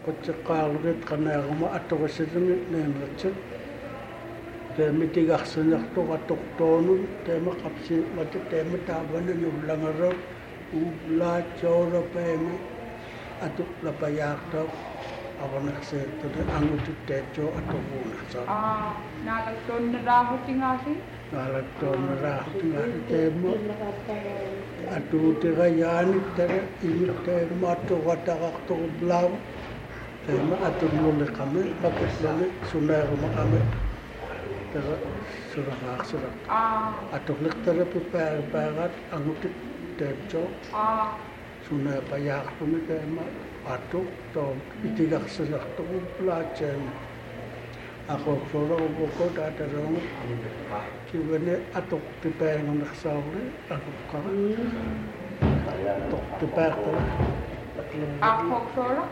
qatseqqaarulit qanaaruma attoqissalumi neenertit teemitigarsinertuq attortoonun teema qapsi mata teema taavana nullangerut uulaat soolapaimi atu lapayaartaq avanerseettut angutitteetso attorruunersaa naalaktoonneraahutigaasi naalaktoonneraahutigaasi teema atuutirayaaниттара имиттаама атторатарартурлаава teema atunnuliqami pakullani suneerumaqami tara suraqaarsula aturliqtara pipaaripaaraat angutit teetso suneepayaartumi teema atu toom itigarsilerturuplaatseemi aqoqsuulerupukku taataloongu kivani atuq pipaangunersaarli akukkara toqpipaartala aqoqsuula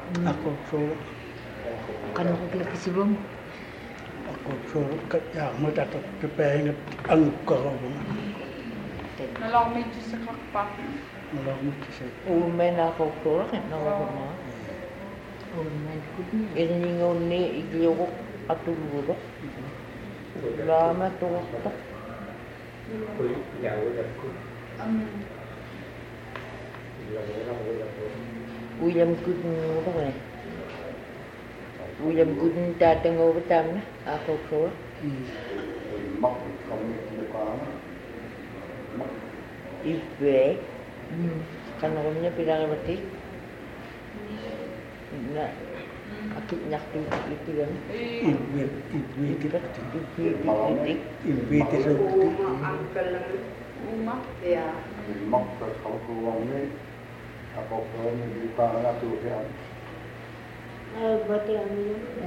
Kanukilakisibum. aqoqsuula yaamut atuq pipaangut angukkaruvuma nalormitisiqarpa nalormuttisi Uumena qawqtuuraqin naqaquma. Irninguunni igliuruq atulluruq. Laama turuqtaq. William Gooden William Gooden tatangovatamna aqawqtuuraq. Ibe. Kanarumnya pilangamati. Na akit nyaktu itu kan. uma Makta kalkulannya apa pun di tangan tu kan. Bate anu.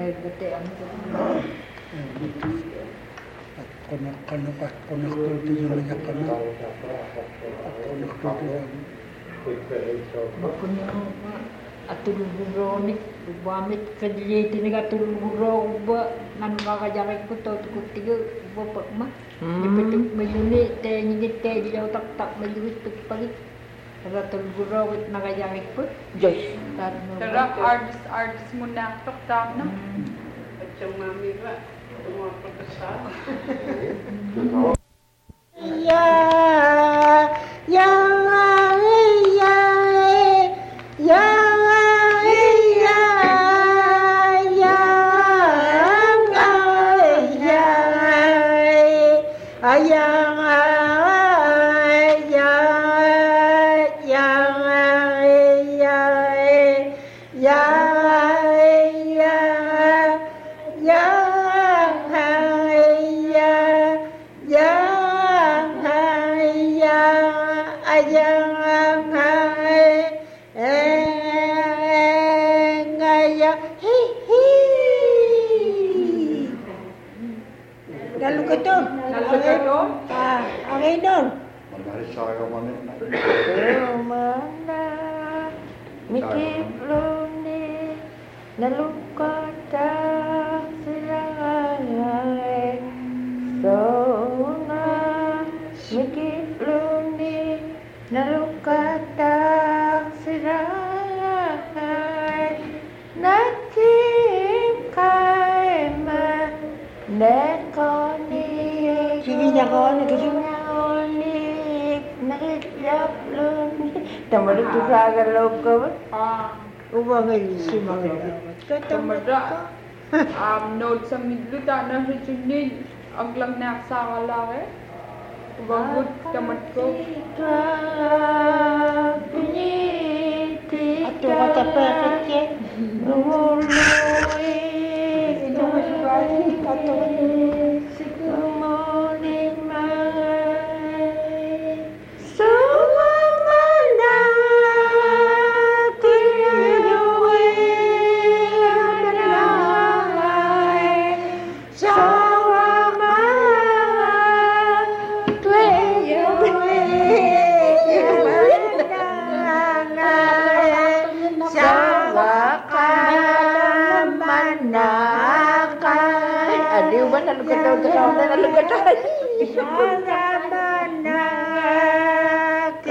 qonaqtuuti yulajaqami Makunya atuluguroni buamit kadiliti ni atuluguro ba nan makajarak ko to kutiga ba pakma nipituk mayuni te ngit te dilaw tak mayuit pagpagi atuluguro wit nakajarak ko Joyce. tara artist mo na toktam na Tamara tu sagar loka. tamara note sa midlu tana hijuni aglang na sa kalare bagut tamatko Atu kata perfect.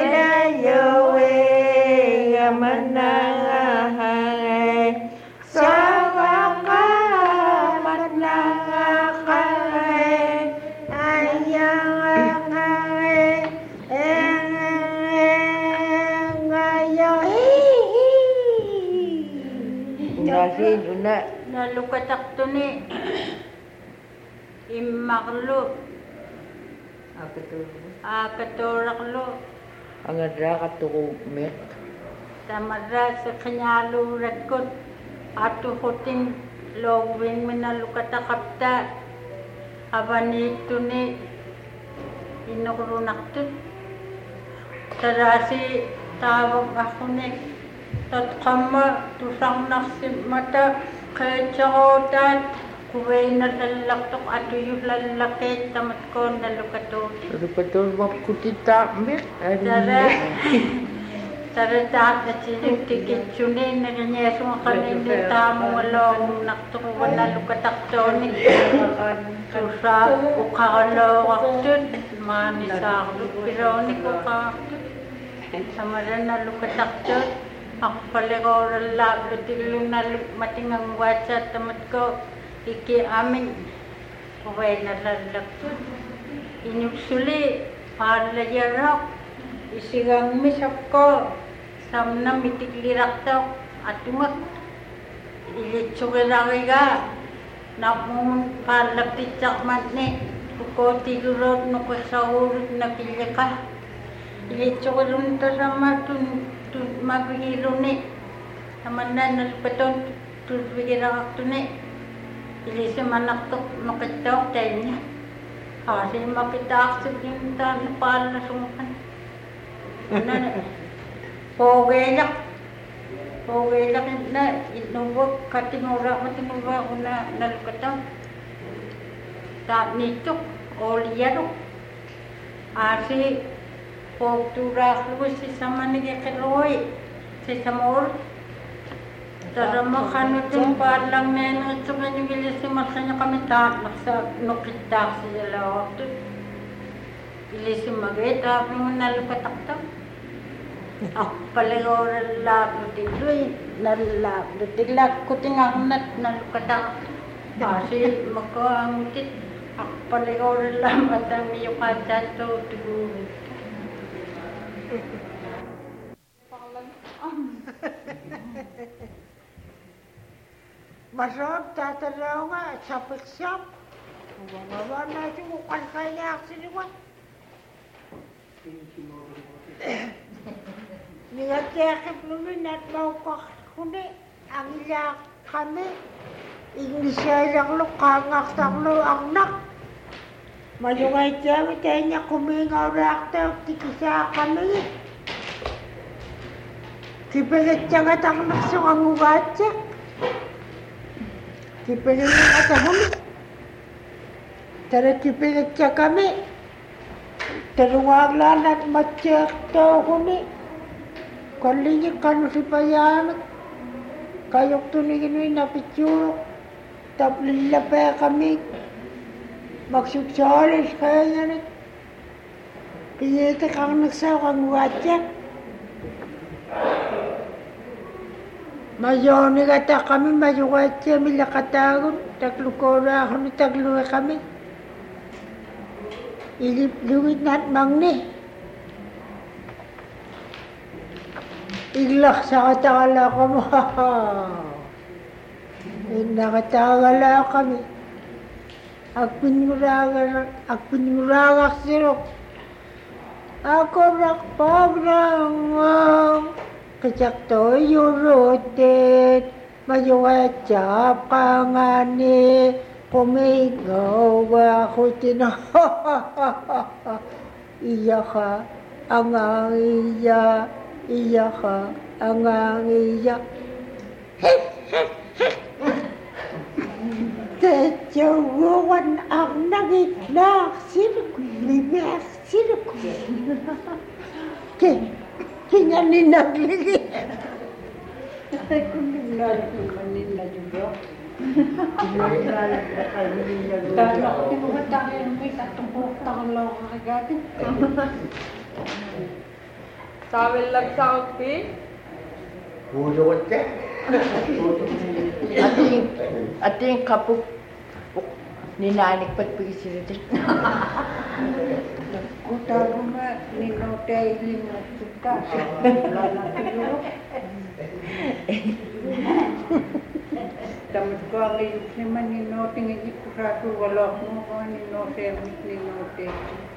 So Unasin, una. Nalukatak to ni Imaklo. Akatoraklo. Ang adra katukumet. Tamadra sa kanyalo rakot. Ato hoting lowing minalukatakapta. Abanito ni inukurunak to. Tarasi tawag ako ni tatkama tusang naksimata kaya tsakotan kuway na lalaktok ato yung lalakit tamat ko nalukatot. Ano pa ito, makutita, met? Tara na sinig tikit yun na ganyan sa mga kanindi tamo walong naktukuan na lukatakto ni susa ukakalawaktot manisaklo pero ni kukaktot samaran na lukataktot ako pala lablo tilong na matingang watsa tamat ko iki amin kuway na lalaktot inugsuli palayarap isigang misap ko samna mitiklirak daw at tumak ilitsukiraki ka namun palapitsak man ni kuko tigurot no kasahurot na pilya ka ilitsukirun to sa matun magbihiro ni naman na nalipaton tulbigirak to ni ilisa manaktok makitaw tayo niya kasi mapitaksak yung tanapal na sumukan Pogelak na inuwag katinura ko na nalukataw. Sa nitok, oliyaro. Asi, pogtura ko si sama nagkakaroy. Si samor. Tara makanutong parlang na yun. At sa kanyang gilis si Marsanya kami tatlak sa nukitak sa dalawag. Gilis si Magay, tapi mo nalukataktaw. Ako pala yung lalablo tigla ko tingang nalukatak kasi makaangutit ako pala yung lalamat ang iyong kadato tigurin Masarap tatalaw nga sa piksap Mga natin mukhang kaya siniwan Nigatekip namin at maukak kuni ang iyak kami. Inglisya lo kangak taklo ang nak. Malungay kami tayo niya kumingaw rakta tikisa kami. Kipilit siya at ang naksong ang ugatsa. Kipilit niya at ang huli. Tara kipilit siya kami. Tarungaglan at matyak daw kuni. Kalinya kanu si payanak, kayok tuningin na picture, tapos lapay kami, magsuksalis kaya niya rin. Pinita kang nagsaw kang watsak. Mayoni kata kami, mayuwatsa, milakatagon, taglukora ako ni tagluwa kami. Ilip-luwit na at mangni. Iglak sa katagala ko mo. Nakatagala kami. Agpinuragak sirok. Ako nakpabrang. Kacakto yurutin. Mayuwatsa pangani. Kumigaw ako tino. Iya ka. Ang iya. Iya ka, ang iya. Tajawan ang nagitlak, limek, sirko. Kanya ninaglili. Ay, kung naglalaki na juga. Kaya ako tinumatakin yung may katungkok takalaw kagatin. Sabi lang sa akin. Budot ka. Ating kapuk ninanik pat pagisirit. Kutago nga, ninotay lingat kita. Lala siguro. Tamat ko ang iyong naman ni Noting ipurado wala mo ko ni Noting ni Noting.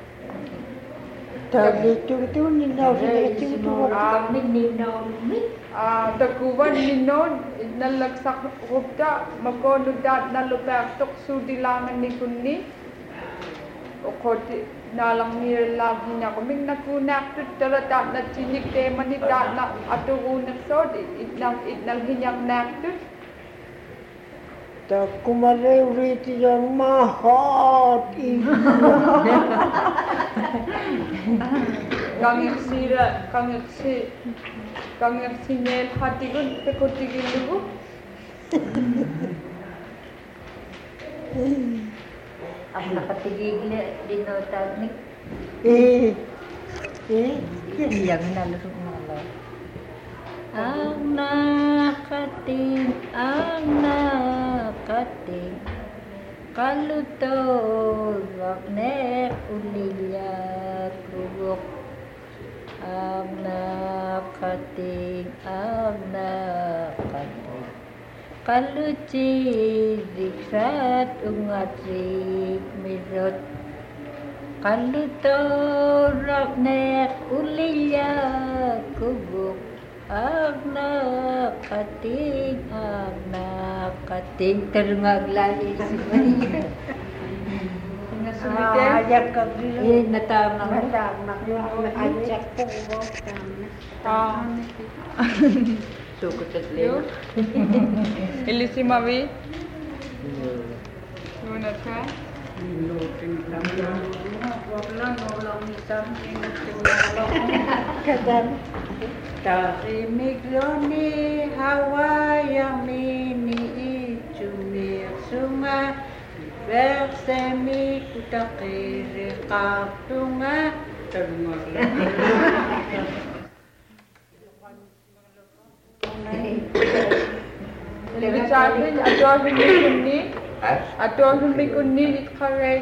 Dito ninaw sila ito. Kami ninaw mi. Taguban ninod, nalagsak rupta, makonudat na lupertok sudilangan ni kunni. O koti nalang nilagi niya kuming nakunak talatat na chinik tema ni na aturunak sod, itnalhinyang naktut. Tak kumaray ulit yung mahot. Kangir sinyal hati ko pekotigil lugu. Ang nakatigil dinotan ni. Yang nalusok na lang. Ang nakating, kalutol, waknek, ulilya, krubok. Ang nakating, kaluci, diksat, ungatsik, mirot. Kalutol, waknek, ulilya, krubok. Agna kating terungag lali si Maria. Ajak ka bilang. Natamak. Ajak po. Sukot at leo. Ilisi mawi. Muna ka. Kadang. Tahimik loni hawa yang mini cumir sunga bersemi kutakiri kapunga terungak. Libisabi ato hindi kunni itkaray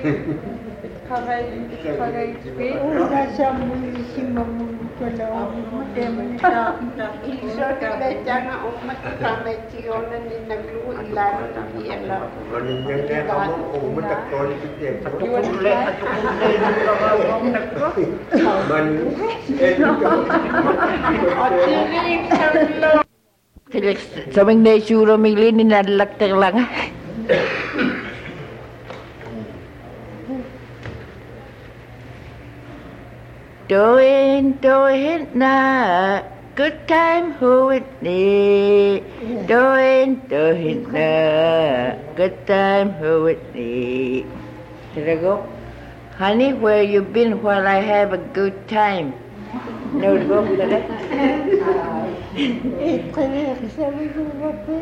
speak. Nasa muli si Mamungo pala. Matema na Iso nila dyan ang umatkamay siyonan ni nagluilan ng iyan. Ganyan yan ako kung matakton ito. Atukulay ng kakawang nagko. Saming na isuro mili ni nadalakter lang. Doing na good time who it need. Doing na good time who it need. There I go. Honey, where you been while I have a good time? No, go with that. sabi ko bape.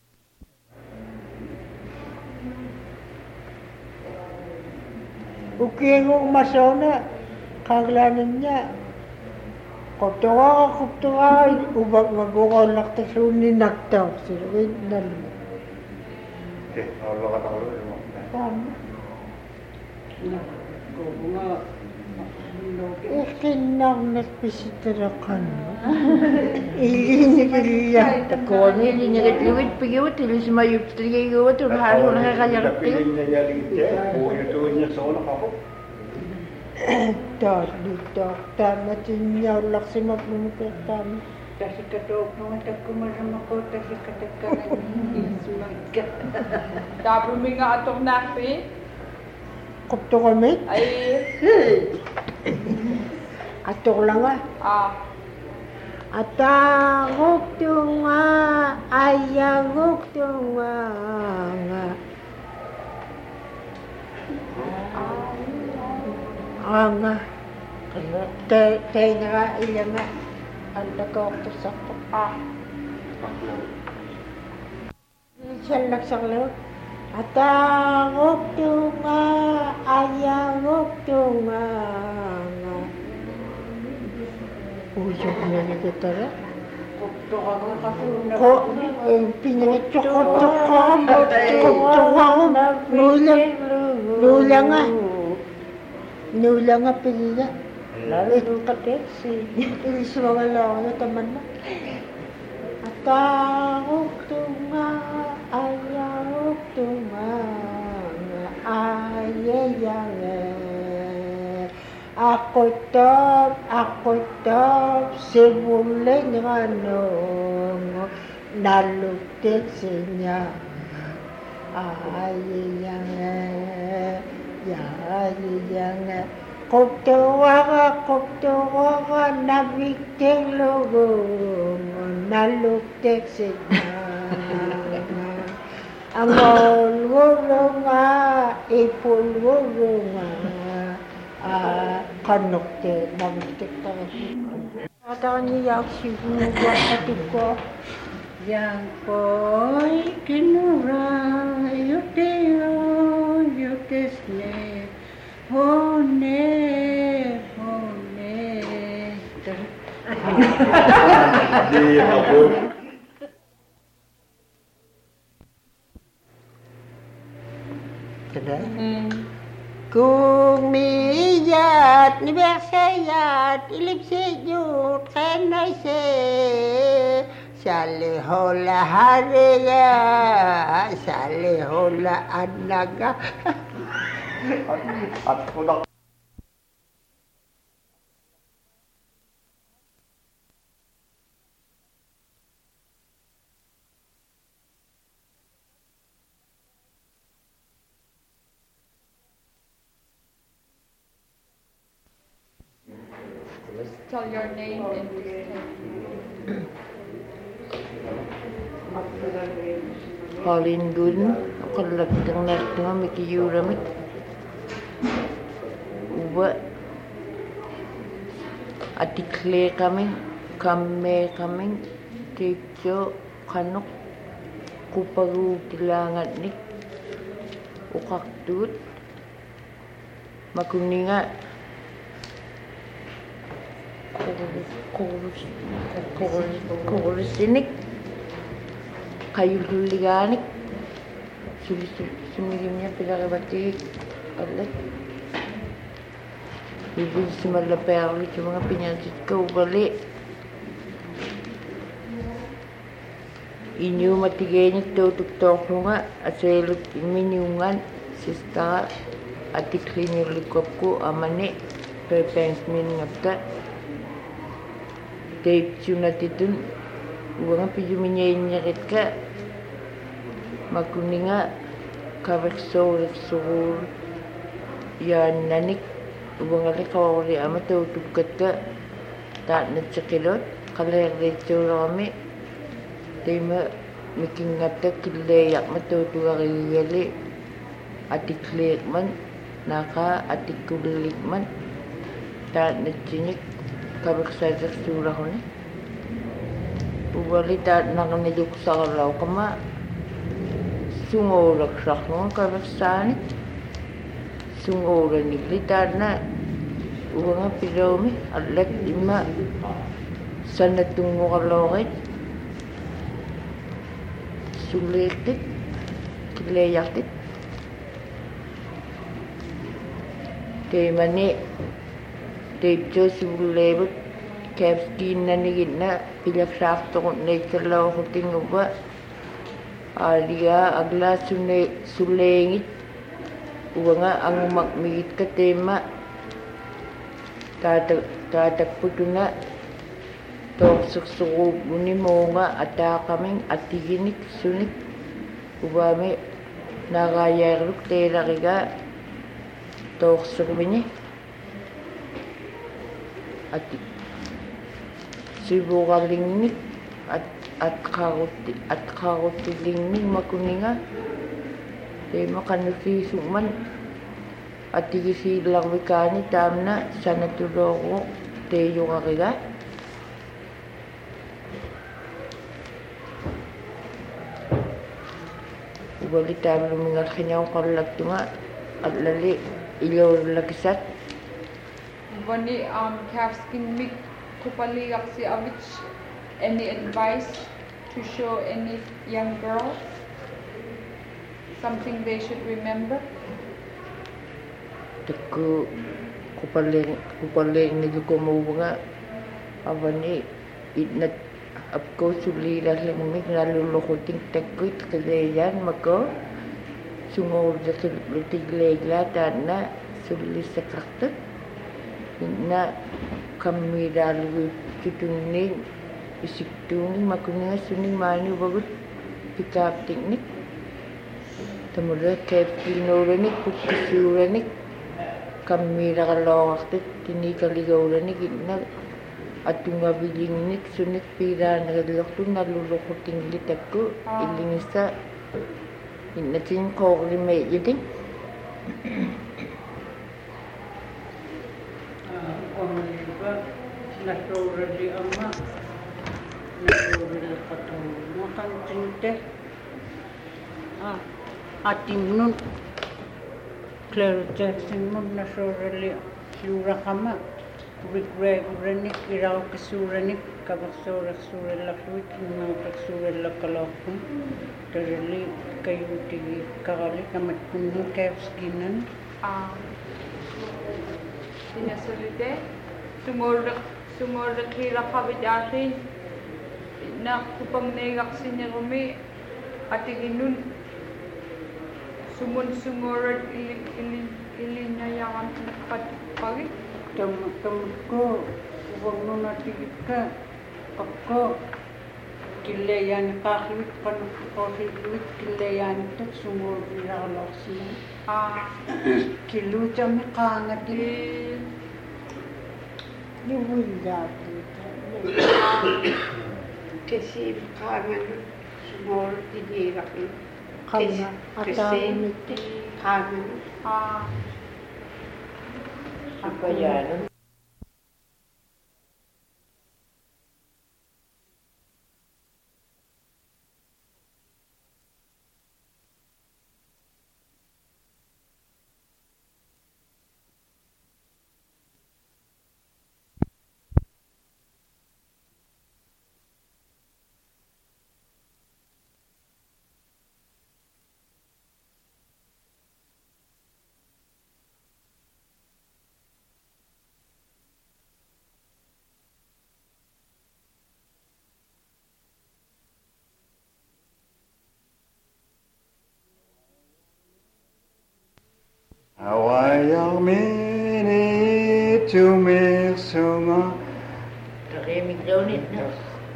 Ukingong masona. Kaglanan niya. Kuptuwa, ubag magukol naktasun naktaw. Silawin na naman. Allah kata Allah. Tama. Kinang nagpisitarakan mo. Ilinigiliyan. Kung hindi niya katliwit, pag-iwit, ilis mayut, tigay-iwit, halo na kakayarat Tapi ini jadi oh itu nya soal apa? Dito, tama tinyaw laksi magmumukitan. Kasi katok naman tagkumarama ko, kasi katagkanan ni Ismagka. Tapos may nga atong napi. Kupto kami? Ay. Atok lang Atangok tunga, ayangok tunga nga. Nga. Tayo nga ilang nga. Ang nagkakto sakto. Siya nagsaklo. Atangok tunga, ayangok tunga nga. Usok na ni Gutara. Kupto ka nga kasi Nula nga pilila. Lalo ka si ilis mga lang na taman na. Atangok tunga, ayangok Ako top, simuling anong nalutik siya. Yang Kuptuwa ka, nabigting lugong, nalutik siya. Ang ulwulong nga, ipulwulong nga, kanukte, nabigtik pa kasi. Kata niya, siguro pati ko. Yang po'y kinura, yutesne, hone. Kung miyat, nibersayat, ilipsiyut, kenayse, salihola hariya, salihola anaga. At kudak. Just tell your name and Pauline Gooden, ako lagtang nartong mikiyuramit. Uwa atikle kaming, kame kaming, tipso kanok, kuparu tilangat nik, ukaktut, makuninga, kurusinik, kayululiganik, sumilimnya pinakabati alat. Bibig si malaperli sa mga pinyansit ko balik. Inyo matigay niya tutok ko nga at sa ilot iminyungan sista at iklin yung likop ko amane pepens minngapta. Tape siya natitun uwa nga pijuminyay niya ka magkuni nga karekso yan nanik uwa nga likawari ama tutugat ka taat na tsakilot kalayag kami tayo mikingapta kilayak matutuwa kayali atiklik man naka atikulik man taat na tsinik kabaksasak surah ko ni ubali taat na kaniluk sa kalaw kama sungolak sak mo kabaksanik sungolak niklitaat na uwa nga pilaw mi alat ima sana tungo kalawit sulitit kilayatit tayo mani tayo subulebot kapskin na nigit na pilaksakto ko na ikalaw ko tinguba aliya agla sulengit uwa nga ang magmigit ka tema tatakputo na tok suksukub ni mo nga ata kaming atiginik sunik ubame nakayaruk tela kiga tok sukubini ati sibukalingnik at karotilingnik makuninga tayo makanusisuman at tigisilang wikani tamna sa natuloko tayo kakiga ubalik tayo lumingal kanyaw kalagto nga at lali ilaw lagisat Vani Kavskin Mik Kupaliak si Avich, any advice to show any young girls? Something they should remember? Teku kupaling nagkukumawa nga avani itnat apko suli lang mig nalulukuting tekwit kalayan mako sungol sa tiglegla na suli sa kaktot inna kammidalugu tutunni isiktuuni makuninga suni mani bagut pikap teknik tamura kepinuranik pukkisuranik kammidakalongaktit tinikaligauranik inna atunga bilingnik sunik pira nagaloktu nalulukutinglitakku ilingisa inna tin kogri yeding Omliba nasura di amma nasura di katu makan tinte atimnun Claire Jackson mun nasura li sura kama Rick Renik irau kesuranik kabasura sura lakluik na kasura lakalokun terli kayu tigi kali kamat kunu kepskinan Sinasalite, sumurdak hila kabidasin, na kupang negak sinirumi, atiginun, sumurad ilinayangan nakapagpagit. Temen-temenku, kupang nuna tigika, ako, kilayan kakluik, panukosiluik, kilayan ito, sumurad ilakaloksin. Kilu jam kangat ni wunda Kasi kangan small dinira ko. kana Kasi atawit kangan. apa ya Awayang minit sumisunga Tarimig daw nito.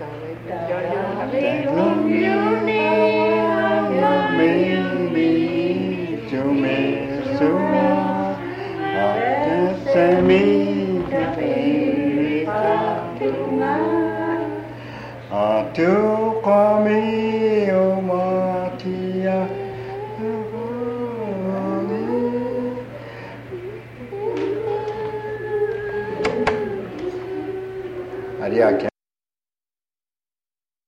minit sumisunga at semi atu kami umatia Ariake